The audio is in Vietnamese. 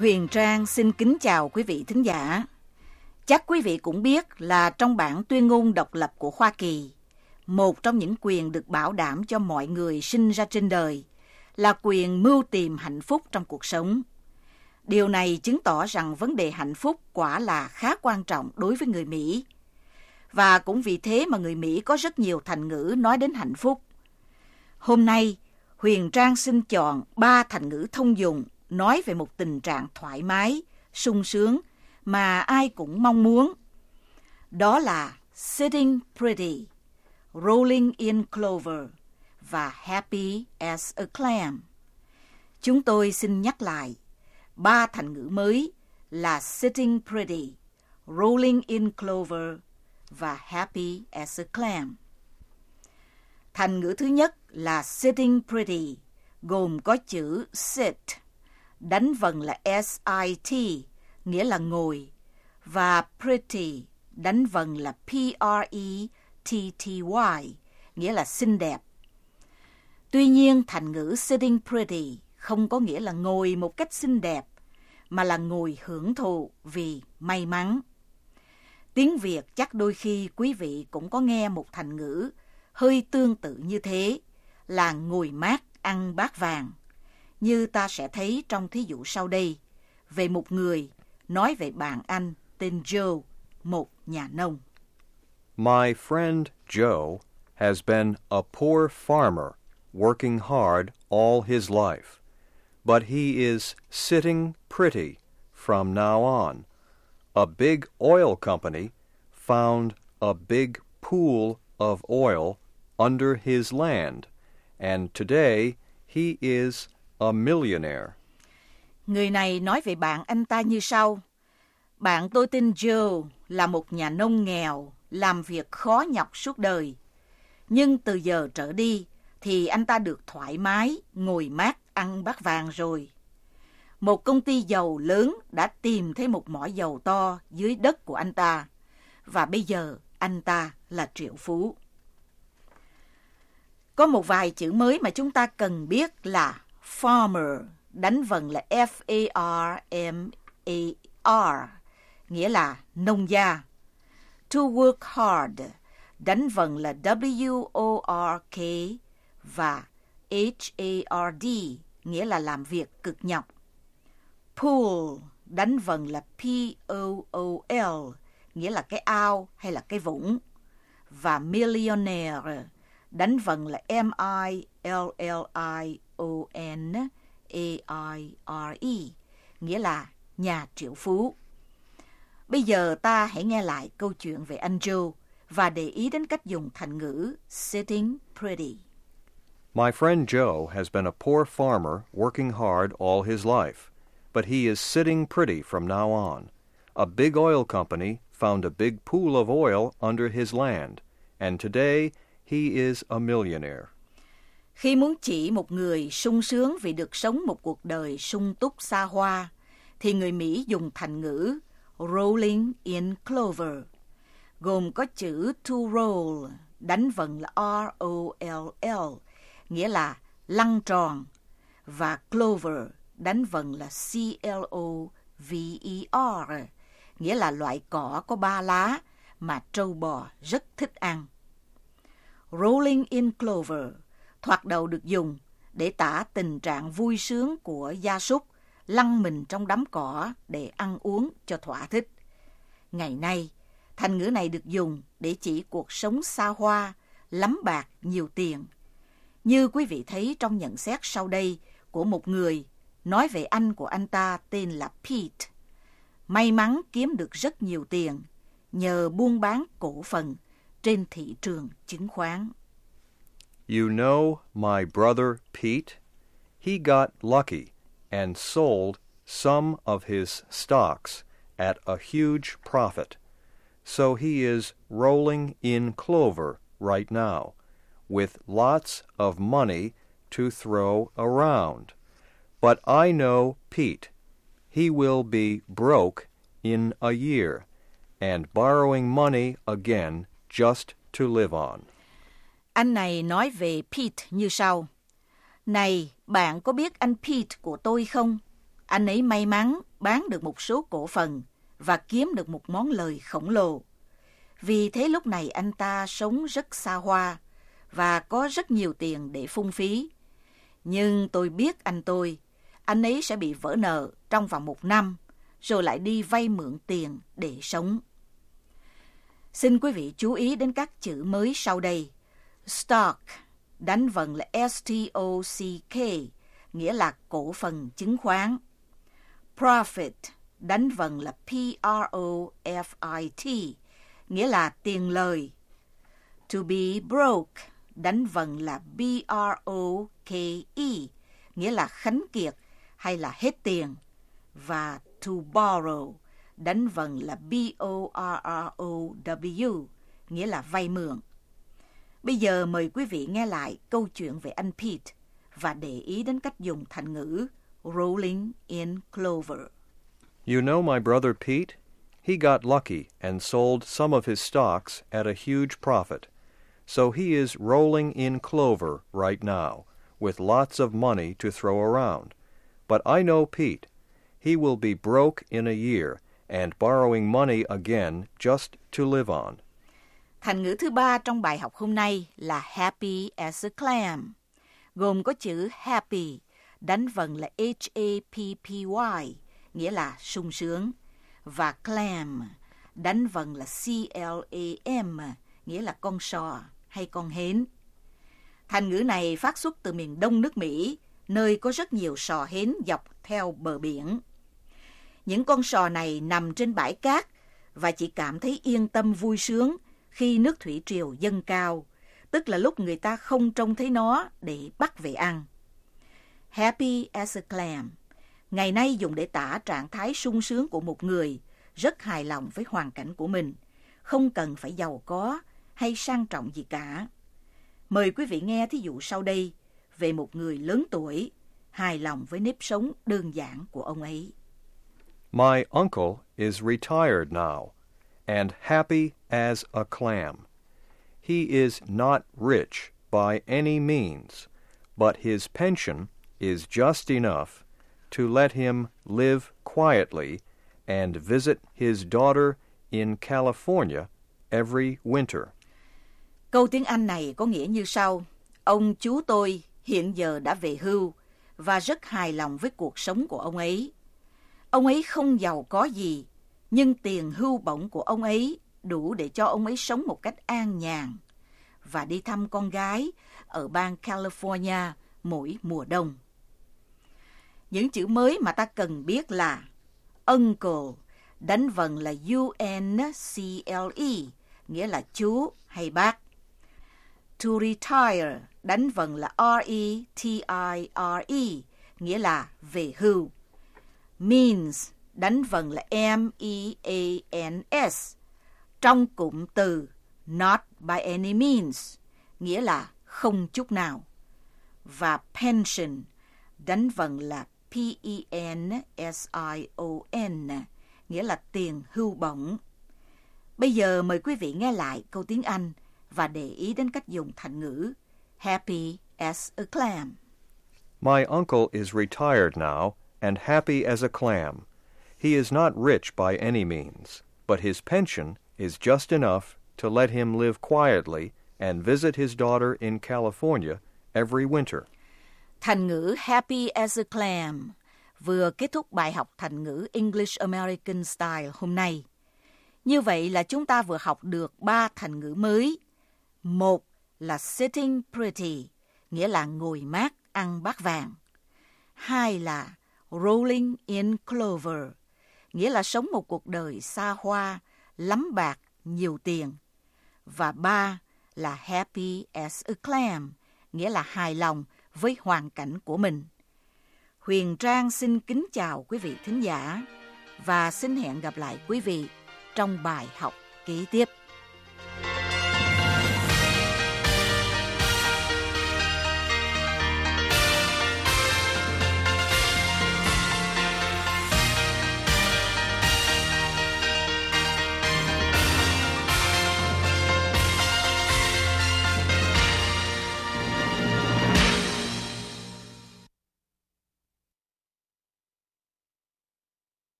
Huyền Trang xin kính chào quý vị thính giả. Chắc quý vị cũng biết là trong bản tuyên ngôn độc lập của Hoa Kỳ, một trong những quyền được bảo đảm cho mọi người sinh ra trên đời là quyền mưu tìm hạnh phúc trong cuộc sống. Điều này chứng tỏ rằng vấn đề hạnh phúc quả là khá quan trọng đối với người Mỹ. Và cũng vì thế mà người Mỹ có rất nhiều thành ngữ nói đến hạnh phúc. Hôm nay, Huyền Trang xin chọn 3 thành ngữ thông dụng nói về một tình trạng thoải mái, sung sướng mà ai cũng mong muốn. Đó là sitting pretty, rolling in clover và happy as a clam. Chúng tôi xin nhắc lại 3 thành ngữ mới là sitting pretty, rolling in clover và happy as a clam. Thành ngữ thứ nhất là sitting pretty, gồm có chữ sit, đánh vần là S-I-T, nghĩa là ngồi, và pretty, đánh vần là P-R-E-T-T-Y, nghĩa là xinh đẹp. Tuy nhiên, thành ngữ sitting pretty không có nghĩa là ngồi một cách xinh đẹp, mà là ngồi hưởng thụ vì may mắn. Tiếng Việt chắc đôi khi quý vị cũng có nghe một thành ngữ hơi tương tự như thế, là ngồi mát ăn bát vàng. Như ta sẽ thấy trong thí dụ sau đây, về một người nói về bạn anh tên Joe, một nhà nông. My friend Joe has been a poor farmer, working hard all his life, but he is sitting pretty from now on. A big oil company found a big pool of oil under his land, and today he is a millionaire. Người này nói về bạn anh ta như sau. Bạn tôi tên Joe là một nhà nông nghèo, làm việc khó nhọc suốt đời. Nhưng từ giờ trở đi thì anh ta được thoải mái, ngồi mát ăn bát vàng rồi. Một công ty dầu lớn đã tìm thấy một mỏ dầu to dưới đất của anh ta. Và bây giờ anh ta là triệu phú. Có một vài chữ mới mà chúng ta cần biết là farmer, đánh vần là F-A-R-M-A-R, nghĩa là nông gia. To work hard, đánh vần là W-O-R-K và H-A-R-D, nghĩa là làm việc cực nhọc. Pool, đánh vần là P-O-O-L, nghĩa là cái ao hay là cái vũng. Và millionaire, đánh vần là M-I-L-L-I-O-N-A-I-R-E, nghĩa là nhà triệu phú. Bây giờ ta hãy nghe lại câu chuyện về anh Joe và để ý đến cách dùng thành ngữ sitting pretty. My friend Joe has been a poor farmer working hard all his life, but he is sitting pretty from now on. A big oil company found a big pool of oil under his land, and today he is a millionaire. Khi muốn chỉ một người sung sướng vì được sống một cuộc đời sung túc xa hoa, thì người Mỹ dùng thành ngữ rolling in clover, gồm có chữ to roll, đánh vần là R-O-L-L, nghĩa là lăn tròn, và clover, đánh vần là C-L-O-V-E-R, nghĩa là loại cỏ có 3 lá mà trâu bò rất thích ăn. Rolling in clover thoạt đầu được dùng để tả tình trạng vui sướng của gia súc lăn mình trong đám cỏ để ăn uống cho thỏa thích. Ngày nay, thành ngữ này được dùng để chỉ cuộc sống xa hoa, lắm bạc, nhiều tiền. Như quý vị thấy trong nhận xét sau đây của một người nói về anh của anh ta tên là Pete. May mắn kiếm được rất nhiều tiền nhờ buôn bán cổ phần trên thị trường chứng khoán. You know my brother Pete? He got lucky and sold some of his stocks at a huge profit. So he is rolling in clover right now, with lots of money to throw around. But I know Pete. He will be broke in a year and borrowing money again just to live on. Anh này nói về Pete như sau. Này, bạn có biết anh Pete của tôi không? Anh ấy may mắn bán được một số cổ phần và kiếm được một món lời khổng lồ. Vì thế lúc này anh ta sống rất xa hoa và có rất nhiều tiền để phung phí. Nhưng tôi biết anh ấy sẽ bị vỡ nợ trong vòng 1 năm, rồi lại đi vay mượn tiền để sống. Xin quý vị chú ý đến các chữ mới sau đây. Stock, đánh vần là S-T-O-C-K, nghĩa là cổ phần chứng khoán. Profit, đánh vần là P-R-O-F-I-T, nghĩa là tiền lời. To be broke, đánh vần là B-R-O-K-E, nghĩa là khánh kiệt hay là hết tiền. Và to borrow, đánh vần là B-O-R-R-O-W, nghĩa là vay mượn. Bây giờ mời quý vị nghe lại câu chuyện về anh Pete và để ý đến cách dùng thành ngữ rolling in clover. You know my brother Pete? He got lucky and sold some of his stocks at a huge profit. So he is rolling in clover right now, with lots of money to throw around. But I know Pete. He will be broke in a year and borrowing money again just to live on. Thành ngữ thứ 3 trong bài học hôm nay là happy as a clam, gồm có chữ happy, đánh vần là H-A-P-P-Y, nghĩa là sung sướng, và clam, đánh vần là C-L-A-M, nghĩa là con sò hay con hến. Thành ngữ này phát xuất từ miền đông nước Mỹ, nơi có rất nhiều sò hến dọc theo bờ biển. Những con sò này nằm trên bãi cát và chỉ cảm thấy yên tâm vui sướng khi nước thủy triều dâng cao, tức là lúc người ta không trông thấy nó để bắt về ăn. Happy as a clam, ngày nay dùng để tả trạng thái sung sướng của một người rất hài lòng với hoàn cảnh của mình, không cần phải giàu có hay sang trọng gì cả. Mời quý vị nghe thí dụ sau đây về một người lớn tuổi, hài lòng với nếp sống đơn giản của ông ấy. My uncle is retired now and happy as a clam. He is not rich by any means, but his pension is just enough to let him live quietly and visit his daughter in California every winter. Câu tiếng Anh này có nghĩa như sau: ông chú tôi hiện giờ đã về hưu và rất hài lòng với cuộc sống của ông ấy. Ông ấy không giàu có gì, nhưng tiền hưu bổng của ông ấy đủ để cho ông ấy sống một cách an nhàn và đi thăm con gái ở bang California mỗi mùa đông. Những chữ mới mà ta cần biết là uncle, đánh vần là U-N-C-L-E, nghĩa là chú hay bác. To retire, đánh vần là R-E-T-I-R-E, nghĩa là về hưu. Means, đánh vần là M-E-A-N-S, trong cụm từ not by any means, nghĩa là không chút nào. Và pension, đánh vần là P-E-N-S-I-O-N, nghĩa là tiền hưu bổng. Bây giờ mời quý vị nghe lại câu tiếng Anh và để ý đến cách dùng thành ngữ happy as a clam. My uncle is retired now and happy as a clam. He is not rich by any means, but his pension is just enough to let him live quietly and visit his daughter in California every winter. Thành ngữ happy as a clam vừa kết thúc bài học thành ngữ English American Style hôm nay. Như vậy là chúng ta vừa học được 3 thành ngữ mới. Một là sitting pretty, nghĩa là ngồi mát ăn bát vàng. 2 là rolling in clover, nghĩa là sống một cuộc đời xa hoa, lắm bạc, nhiều tiền. Và 3 là happy as a clam, nghĩa là hài lòng với hoàn cảnh của mình. Huyền Trang xin kính chào quý vị thính giả và xin hẹn gặp lại quý vị trong bài học kế tiếp.